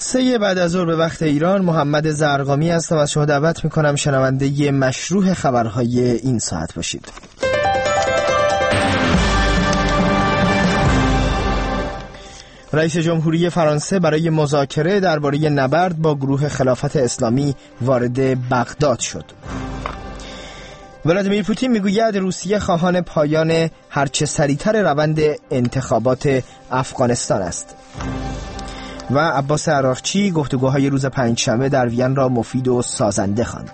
3 بعد از ظهر به وقت ایران. محمد زرقامی هستم. از شما دعوت میکنم شنونده مشروع خبرهای این ساعت باشید. رئیس جمهوری فرانسه برای مذاکره درباره نبرد با گروه خلافت اسلامی وارد بغداد شد. ولادیمیر پوتین میگوید روسیه خواهان پایان هرچه سریعتر روند انتخابات افغانستان است. و عباس عراقچی گفتگوهای روز پنجشنبه در وین را مفید و سازنده خواند.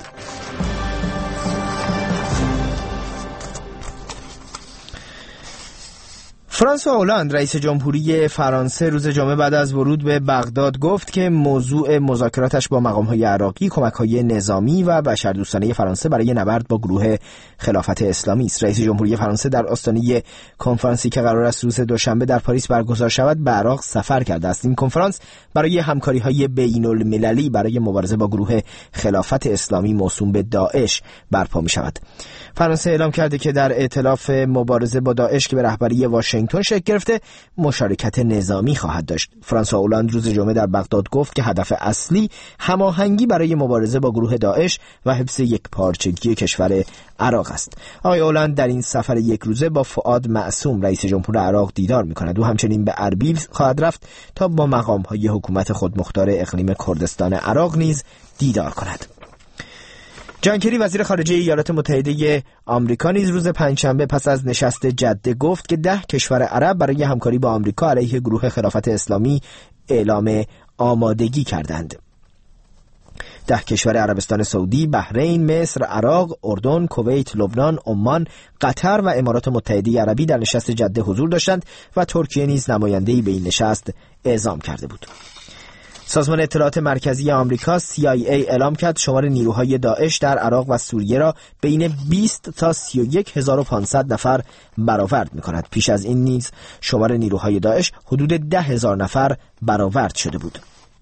فرانسوا هولند رئیس جمهوری فرانسه روز جمعه بعد از ورود به بغداد گفت که موضوع مذاکراتش با مقام‌های عراقی کمک‌های نظامی و بشردوستانه فرانسه برای نبرد با گروه خلافت اسلامی است. رئیس جمهوری فرانسه در آستانه کنفرانسی که قرار است روز دوشنبه در پاریس برگزار شود به عراق سفر کرده است. این کنفرانس برای همکاری‌های بین‌المللی برای مبارزه با گروه خلافت اسلامی موسوم به داعش برپا می‌شود. فرانسه اعلام کرده که در ائتلاف مبارزه با داعش که به رهبری واشنگتن شکل گرفته مشارکت نظامی خواهد داشت. فرانسوا هولند روز جمعه در بغداد گفت که هدف اصلی هماهنگی برای مبارزه با گروه داعش و حفظ یکپارچگی کشور عراق است. آقای هولند در این سفر یک روزه با فؤاد معصوم رئیس جمهور عراق دیدار می‌کند. او همچنین به اربیل خواهد رفت تا با مقام‌های حکومت خودمختار اقلیم کردستان عراق نیز دیدار کند. جان کری وزیر خارجه ایالات متحده آمریکا نیز روز پنجشنبه پس از نشست جده گفت که 10 کشور عرب برای همکاری با آمریکا علیه گروه خلافت اسلامی اعلام آمادگی کردند. 10 کشور عربستان سعودی، بحرین، مصر، عراق، اردن، کویت، لبنان، عمان، قطر و امارات متحده عربی در نشست جده حضور داشتند و ترکیه نیز نماینده‌ای به این نشست اعزام کرده بود. سازمان اطلاعات مرکزی آمریکا CIA اعلام کرد شمار نیروهای داعش در عراق و سوریه را بین 20 تا 31500 نفر برآورد می‌کند. پیش از این نیز شمار نیروهای داعش حدود 10,000 نفر برآورد شده بود.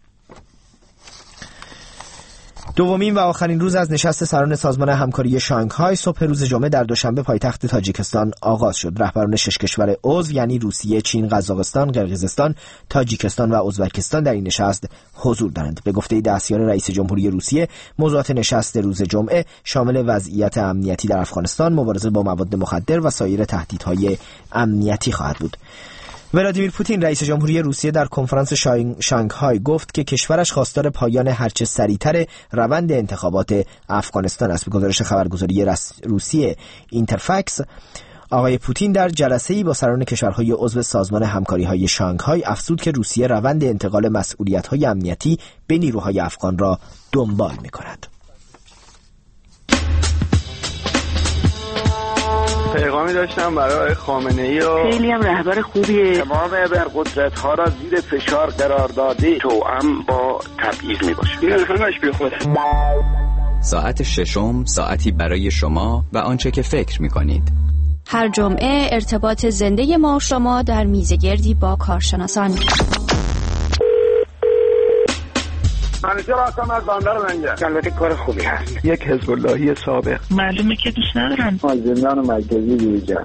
دومین و آخرین روز از نشست سران سازمان همکاری شانگهای صبح روز جمعه در دوشنبه پایتخت تاجیکستان آغاز شد. رهبران 6 کشور عضو یعنی روسیه، چین، قزاقستان، قرقیزستان، تاجیکستان و ازبکستان در این نشست حضور دارند. به گفته دستیار رئیس جمهوری روسیه، موضوعات نشست روز جمعه شامل وضعیت امنیتی در افغانستان، مبارزه با مواد مخدر و سایر تهدیدهای امنیتی خواهد بود. ولادیمیر پوتین رئیس جمهوری روسیه در کنفرانس شانگهای گفت که کشورش خواستار پایان هرچه سریعتر روند انتخابات افغانستان است. به گزارش خبرگزاری روسیه اینترفکس، آقای پوتین در جلسه‌ای با سران کشورهای عضو سازمان همکاری‌های شانگهای افزود که روسیه روند انتقال مسئولیت‌های امنیتی به نیروهای افغان را دنبال می‌کند. پیغامی داشتم برای خامنه‌ای و خیلی هم رهبر خوبیه. تمام ابرقدرت‌ها را زیر فشار قرار داده توأم با تبعیض میباشه. این رقمش بی خوده. ساعت ششم، ساعتی برای شما و آنچه که فکر می‌کنید. هر جمعه ارتباط زنده ما و شما در میزگردی با کارشناسان. منیجر هستم از بندر منجر. البته کار خوبی هست. یک حزب اللهی سابق. معلومه که دوست ندارن. از زندان مرکزی بیرون.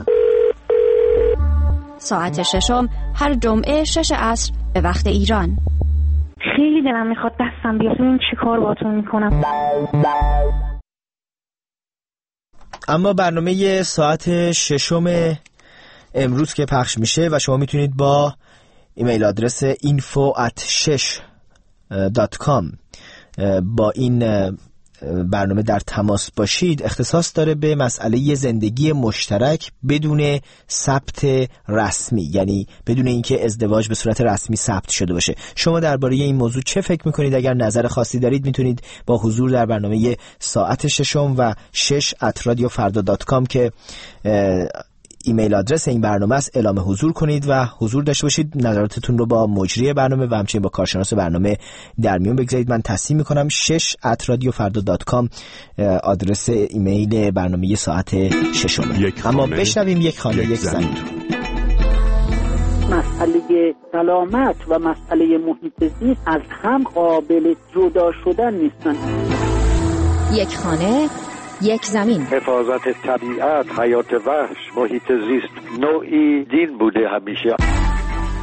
ساعت ششم هر جمعه 6 عصر به وقت ایران. خیلی دلم میخواد دستم بیاد. این چی کار باهاتون میکنم؟ اما برنامه ساعت ششم امروز که پخش میشه و شما میتونید با ایمیل آدرس info@6.com با این برنامه در تماس باشید، اختصاص داره به مسئله زندگی مشترک بدون ثبت رسمی، یعنی بدون اینکه ازدواج به صورت رسمی ثبت شده باشه. شما درباره این موضوع چه فکر میکنید؟ اگر نظر خاصی دارید میتونید با حضور در برنامه ساعت ششم و 6@radiofarda.com که ایمیل آدرس این برنامه است اعلام حضور کنید و حضور داشته باشید. نظراتتون رو با مجری برنامه و همچنین با کارشناس برنامه در میون بگذارید. من تصمیم میکنم 6@radiofarda.com آدرس ایمیل برنامه ساعت ششمه. اما بشنویم یک خانه یک زمین. مسئله سلامت و مسئله محیط زیست از هم قابل جدا شدن نیستن. یک خانه یک زمین. حفاظت طبیعت، حیات وحش، محیط زیست نوعی دین بوده همیشه.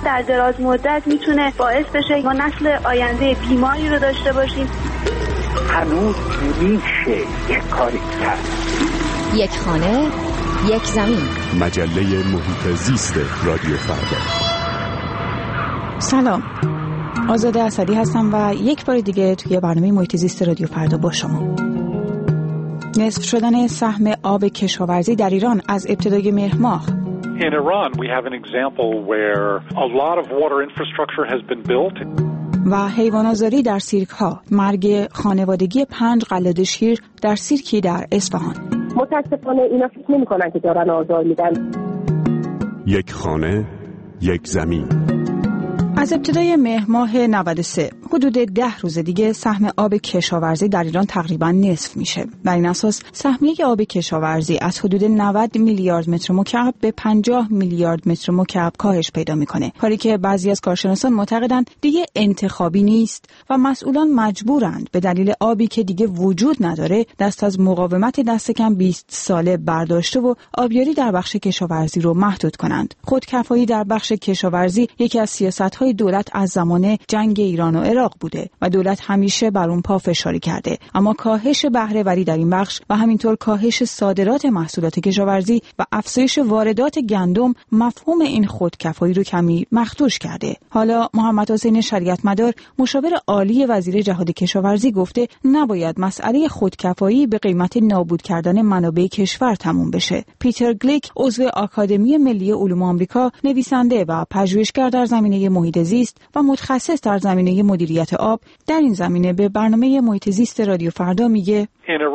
در دراز مدت میتونه باعث بشه ما نسل آینده بیماری رو داشته باشیم. هنوز میشه یک کاری کرد. یک خانه، یک زمین. مجله محیط زیست رادیو فردا. سلام، آزاده اسدی هستم و یک بار دیگه توی برنامه محیط زیست رادیو فردا با شما. نصف شدن سهم آب کشاورزی در ایران از ابتدای مهر ماه. In Iran we have an example where a lot of water infrastructure has been built. و حیوانات‌زاری در سیرک‌ها، مرگ خانوادگی 5 قلاده شیر در سیرکی در اصفهان. متاسفانه اینا فکر نمی‌کنن که دارن آزار میدن. یک خانه، یک زمین. از ابتدای مهر ماه 93 حدود 10 روز دیگه سهم آب کشاورزی در ایران تقریبا نصف میشه. بر این اساس سهمیه آب کشاورزی از حدود 90 میلیارد متر مکعب به 50 میلیارد متر مکعب کاهش پیدا میکنه. کاری که بعضی از کارشناسان معتقدند دیگه انتخابی نیست و مسئولان مجبورند به دلیل آبی که دیگه وجود نداره دست از مقاومت دست کم 20 ساله برداشته و آبیاری در بخش کشاورزی رو محدود کنند. خودکفایی در بخش کشاورزی یکی از سیاست‌های دولت از زمان جنگ ایران و عراق بوده و دولت همیشه بر اون پافشاری کرده، اما کاهش بهره وری در این بخش و همینطور کاهش صادرات محصولات کشاورزی و افزایش واردات گندم مفهوم این خودکفایی رو کمی مخدوش کرده. حالا محمد حسین شریعتمدار مشاور عالی وزیر جهاد کشاورزی گفته نباید مسئله خودکفایی به قیمت نابود کردن منابع کشور تموم بشه. پیتر گلیک عضو آکادمی ملی علوم آمریکا، نویسنده و پژوهشگر در زمینه محیط زیست و متخصص در زمینه مدیریت آب در این زمینه به برنامه محیط زیست رادیو فردا میگه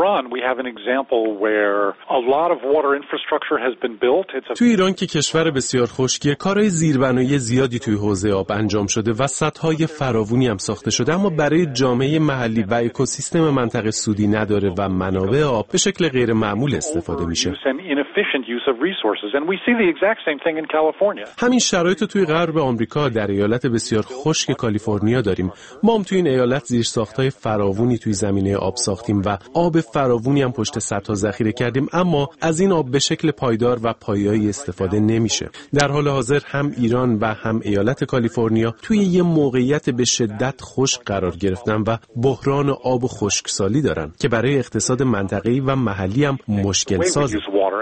تو ایران که کشور بسیار خشکیه، کارهای زیربنایی زیادی توی حوزه آب انجام شده و سدهای فراوانی هم ساخته شده، اما برای جامعه محلی و اکوسیستم منطقه سودی نداره و منابع آب به شکل غیر معمول استفاده میشه. همین شرایط توی غرب آمریکا در ایالت بسیار خشک کالیفرنیا داریم. ما هم توی این ایالت زیرساخت‌های فراوانی توی زمینه آب ساختیم و آب فراوانی هم پشت سدها ذخیره کردیم، اما از این آب به شکل پایدار و پایه‌ای استفاده نمیشه. در حال حاضر هم ایران و هم ایالت کالیفرنیا توی یه موقعیت به شدت خشک قرار گرفتن و بحران آب و خشکسالی دارن که برای اقتصاد منطقه‌ای و محلی هم مشکل سازه.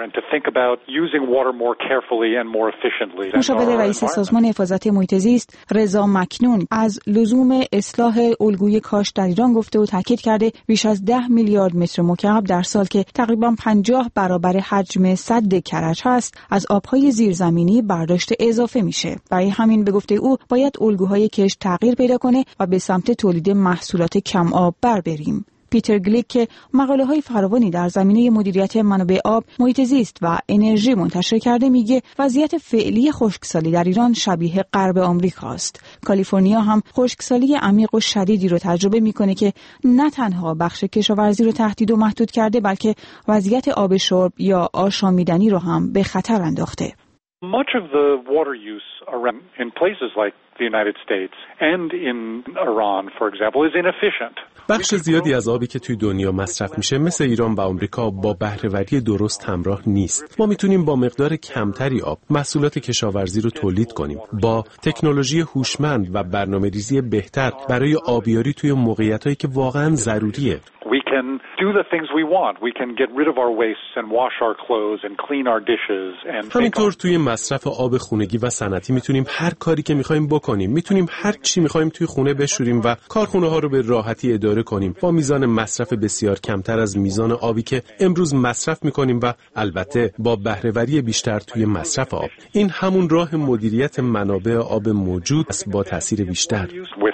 مشاور رئیس سازمان حفاظت محیط زیست رضا مکنون از لزوم اصلاح الگوی کاشت در ایران گفته و تاکید کرده بیش از 10 میلیارد متر مکعب در سال که تقریباً 50 برابر حجم سد کرج هست از آبهای زیرزمینی برداشت اضافه میشه. برای همین به گفته او باید الگوهای کشت تغییر پیدا کنه و به سمت تولید محصولات کم آب بریم. پیتر گلیک که مقاله‌های فراوانی در زمینه مدیریت منابع آب، محیط زیست و انرژی منتشر کرده میگه وضعیت فعلی خشکسالی در ایران شبیه غرب آمریکا است. کالیفرنیا هم خشکسالی عمیق و شدیدی رو تجربه میکنه که نه تنها بخش کشاورزی رو تهدید و محدود کرده بلکه وضعیت آب شرب یا آشامیدنی رو هم به خطر انداخته. Much of the water use around in places like the United States and in Iran, for example, is inefficient. بخش زیادی از آبی که توی دنیا مصرف میشه مثل ایران و آمریکا با بهره‌وری درست همراه نیست. ما میتونیم با مقدار کمتری آب محصولات کشاورزی رو تولید کنیم. با تکنولوژی هوشمند و برنامه‌ریزی بهتر برای آبیاری توی موقعیتایی که واقعاً ضروریه. We can do the things we want. We can get rid of our wastes and wash our clothes and clean our dishes and همینطور توی مصرف آب خونگی و صنعتی میتونیم هر کاری که میخوایم بکنیم. میتونیم هر چی میخوایم توی خونه بشوریم و کارخونه ها رو به راحتی اداره کنیم با میزان مصرف بسیار کمتر از میزان آبی که امروز مصرف میکنیم و البته با بهره‌وری بیشتر توی مصرف آب. این همون راه مدیریت منابع آب موجود است با تاثیر بیشتر.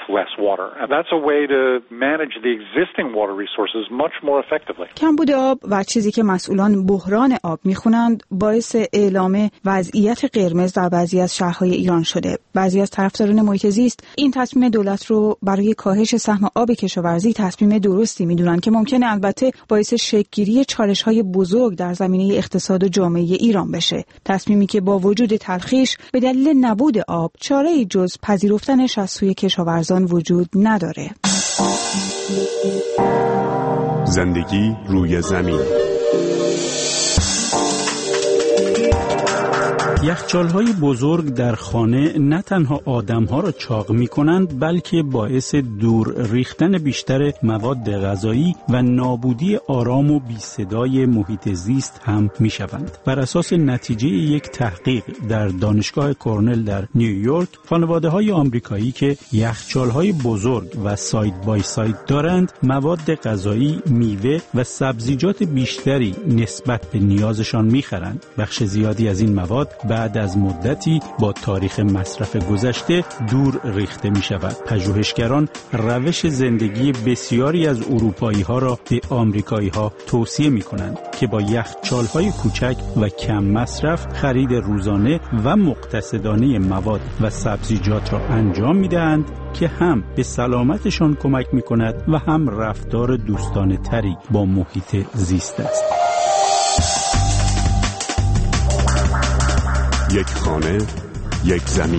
کمبود آب و چیزی که مسئولان بحران آب میخونند باعث اعلام وضعیت قرمز در بعضی از شهرهای ایران شده. بعضی از طرفداران محیط زیست این تصمیم دولت رو برای کاهش سهم آب کشاورزی تصمیم درستی میدونن که ممکنه البته باعث شکل‌گیری چالش‌های بزرگ در زمینه اقتصاد و جامعه ایران بشه. تصمیمی که با وجود تلخیش به دلیل نبود آب چاره‌ای جز پذیرفتنش از سوی کشاورزان وجود نداره. زندگی روی زمین. یخچال‌های بزرگ در خانه نه تنها آدم‌ها را چاق می‌کنند بلکه باعث دور ریختن بیشتر مواد غذایی و نابودی آرام و بی‌صدای محیط زیست هم می‌شوند. بر اساس نتیجه یک تحقیق در دانشگاه کرنل در نیویورک، خانواده‌های آمریکایی که یخچال‌های بزرگ و ساید بای ساید دارند، مواد غذایی، میوه و سبزیجات بیشتری نسبت به نیازشان می‌خرند. بخش زیادی از این مواد بعد از مدتی با تاریخ مصرف گذشته دور ریخته می شود. پژوهشگران روش زندگی بسیاری از اروپایی‌ها را به آمریکایی‌ها توصیه می کنند که با یخچال‌های کوچک و کم مصرف خرید روزانه و مقتصدانه مواد و سبزیجات را انجام می دهند که هم به سلامتشان کمک می کند و هم رفتار دوستانه تری با محیط زیست است. یک خانه، یک زمین.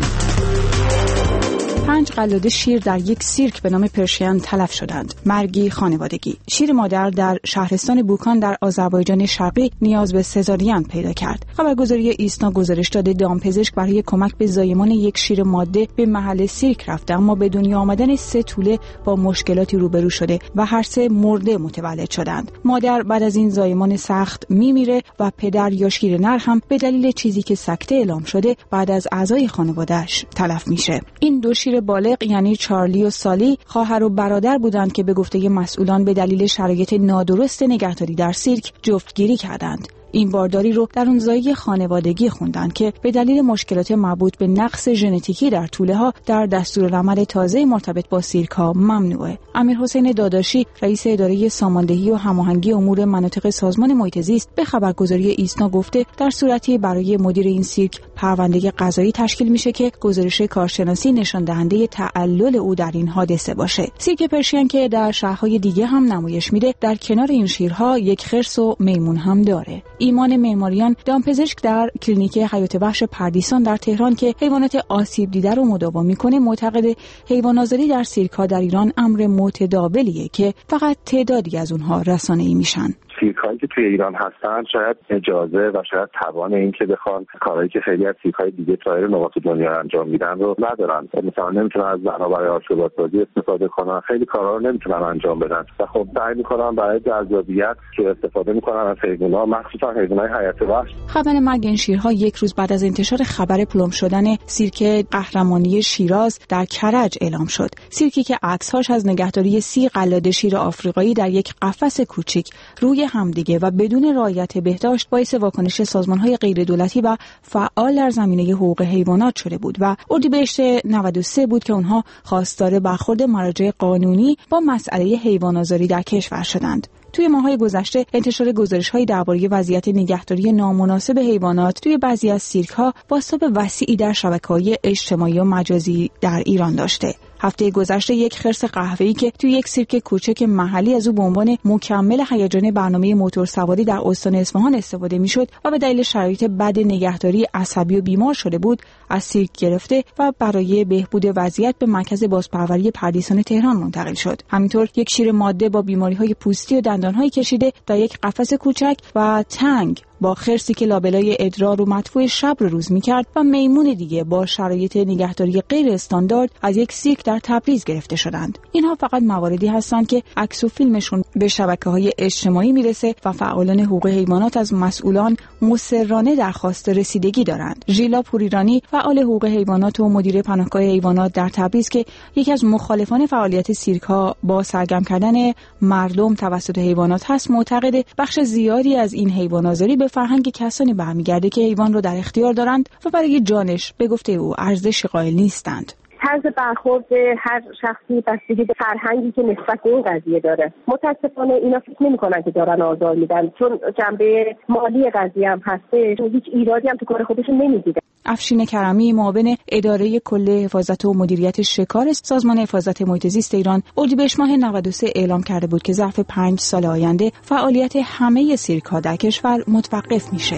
5 قلاده شیر در یک سیرک به نام پرشین تلف شدند. مرگی خانوادگی. شیر مادر در شهرستان بوکان در آذربایجان شرقی نیاز به سزارین پیدا کرد. خبرگزاری ایسنا گزارش داده دامپزشک برای کمک به زایمان یک شیر ماده به محل سیرک رفته، اما به دنیا آمدن 3 توله با مشکلاتی روبرو شده و هر 3 مرده متولد شدند. مادر بعد از این زایمان سخت میمیره و پدر یا شیر نر هم به دلیل چیزی که سکته اعلام شده بعد از اعضای خانواده‌اش تلف میشه. این دو شیر بالغ یعنی چارلی و سالی خواهر و برادر بودند که به گفته مسئولان به دلیل شرایط نادرست نگهداری در سیرک جفتگیری کردند. این بارداری رو در اون زایی خانوادگی خوندن که به دلیل مشکلات مربوط به نقص ژنتیکی در توله‌ها در دستورالعمل تازه مرتبط با سیرک‌ها ممنوعه. امیرحسین داداشی رئیس اداره ساماندهی و هماهنگی امور مناطق سازمان محیط زیست به خبرگزاری ایسنا گفته در صورتی برای مدیر این سیرک پرونده قضایی تشکیل میشه که گزارش کارشناسی نشان دهنده تعلل او در این حادثه باشه. سیرک پرشین که در شهرهای دیگه هم نمایش میده در کنار این شیرها یک خرس و میمون هم داره. ایمان معماریان دامپزشک در کلینیک حیات وحش پردیسان در تهران که حیوانات آسیب دیده رو مداوا میکنه معتقد حیوان‌آزاری در سیرک‌ها در ایران امر متداولیه که فقط تعدادی از اونها رسانه‌ای میشن. سیرک‌هایی که توی ایران هستن شاید اجازه و شاید توان این که بخوان کارهایی که خیلی از سیرک‌های دیگه سایر نقاط دنیا انجام میدن رو ندارن. مثلا نمیتونن از زنها برای آشوب‌سازی استفاده کنن، خیلی کارا رو نمیتونن انجام بدن و خب سعی میکنن برای جذابیت که استفاده میکنن از حیوانات، مخصوصا حیوانات حیات وحش. خبر مرگ این شیرها یک روز بعد از انتشار خبر پلم شدن سیرک قهرمانی شیراز در کرج اعلام شد. سیرکی که عکس‌هاش از نگهداری 30 قلاده شیر آفریقایی در یک قفس کوچک روی همدیگه و بدون رعایت بهداشت باعث واکنش سازمان‌های غیردولتی و فعال در زمینه حقوق حیوانات شده بود و اردیبهشت 93 بود که اونها خواستار برخورد مراجع قانونی با مسئله حیوان‌آزاری در کشور شدند. توی ماه‌های گذشته انتشار گزارش‌های درباره وضعیت نگهداری نامناسب حیوانات توی بعضی از سیرک‌ها بازتاب وسیعی در شبکه‌های اجتماعی و مجازی در ایران داشته. هفته گذشته یک خرس قهوه‌ای که توی یک سیرک کوچک محلی از او به عنوان مکمل هیجان برنامه موتورسواری در استان اصفهان استفاده می‌شد و به دلیل شرایط بد نگهداری عصبی و بیمار شده بود، از سیرک گرفته و برای بهبود وضعیت به مرکز بازپروری پردیسان تهران منتقل شد. همینطور یک شیر ماده با بیماری‌های پوستی و دندان‌های کشیده در یک قفس کوچک و تنگ با خرسی که لابلای ادرار و مدفوع شب رو روز می‌کرد و میمون دیگه با شرایط نگهداری غیر استاندارد از یک سیرک در تبریز گرفته شدند. اینها فقط مواردی هستند که عکس و فیلمشون به شبکه‌های اجتماعی میرسه و فعالان حقوق حیوانات از مسئولان مصرانه درخواست رسیدگی دارند. ژیلا پوریرانی فعال حقوق حیوانات و مدیر پناهگاه حیوانات در تبریز که یکی از مخالفان فعالیت سیرک‌ها با سرگرم کردن مردم توسط حیوانات هست، معتقد بخش زیادی از این حیوان‌آزاری به فرهنگ کسانی برمیگرده که حیوان رو در اختیار دارند و برای جانش به گفته او ارزش قائل نیستند. طرز برخورد هر شخصی بستگی به فرهنگی که نسبت به این قضیه داره. متاسفانه اینا فکر نمی‌کنن که دارن آزار میدن، چون جنبه مالی قضیه هم هسته، چون هیچ ایرادی هم تو کار خودشون نمی‌دیدن. افشین کرمی معاون اداره کل حفاظت و مدیریت شکار سازمان حفاظت محیط زیست ایران اردیبهشت ماه 93 اعلام کرده بود که ظرف 5 سال آینده فعالیت همه سیرک‌ها در کشور متوقف میشه.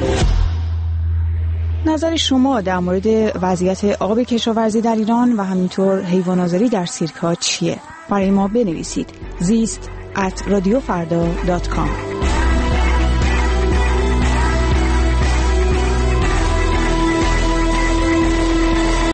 نظر شما در مورد وضعیت آب کشاورزی در ایران و همینطور حیوان‌آزاری در سیرک‌ها چیه؟ برای ما بنویسید. زیست@radiofarda.com